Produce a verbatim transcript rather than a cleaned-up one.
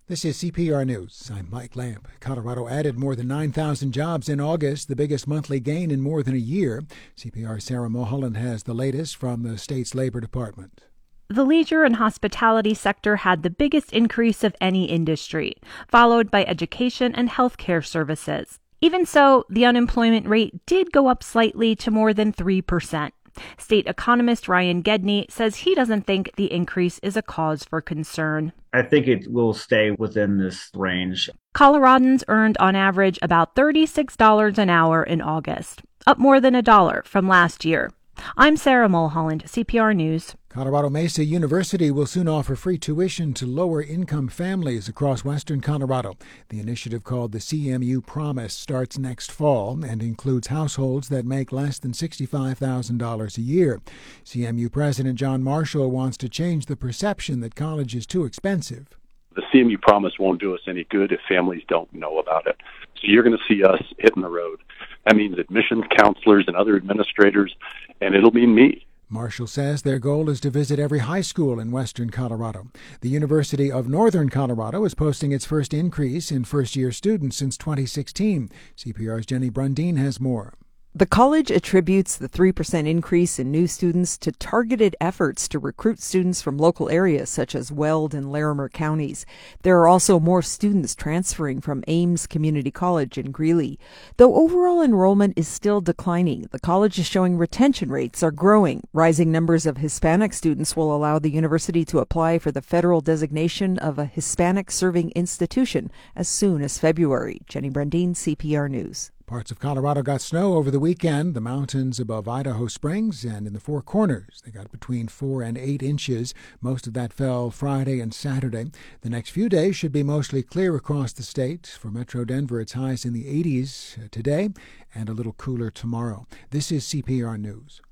This is C P R News. I'm Mike Lamb. Colorado added more than nine thousand jobs in August, the biggest monthly gain in more than a year. C P R's Sarah Mulholland has the latest from the state's Labor Department. The leisure and hospitality sector had the biggest increase of any industry, followed by education and healthcare services. Even so, the unemployment rate did go up slightly to more than three percent. State economist Ryan Gedney says he doesn't think the increase is a cause for concern. I think it will stay within this range. Coloradans earned on average about thirty-six dollars an hour in August, up more than a dollar from last year. I'm Sarah Mulholland, C P R News. Colorado Mesa University will soon offer free tuition to lower-income families across western Colorado. The initiative, called the C M U Promise, starts next fall and includes households that make less than sixty-five thousand dollars a year. C M U President John Marshall wants to change the perception that college is too expensive. The C M U Promise won't do us any good if families don't know about it. So you're going to see us hitting the road. That means admissions counselors and other administrators, and it'll mean me. Marshall says their goal is to visit every high school in western Colorado. The University of Northern Colorado is posting its first increase in first-year students since twenty sixteen. C P R's Jenny Brundin has more. The college attributes the three percent increase in new students to targeted efforts to recruit students from local areas such as Weld and Larimer counties. There are also more students transferring from Ames Community College in Greeley. Though overall enrollment is still declining, the college is showing retention rates are growing. Rising numbers of Hispanic students will allow the university to apply for the federal designation of a Hispanic-serving institution as soon as February. Jenny Brundin, C P R News. Parts of Colorado got snow over the weekend. The mountains above Idaho Springs and in the Four Corners, they got between four and eight inches. Most of that fell Friday and Saturday. The next few days should be mostly clear across the state. For Metro Denver, it's highs in the eighties today and a little cooler tomorrow. This is C P R News.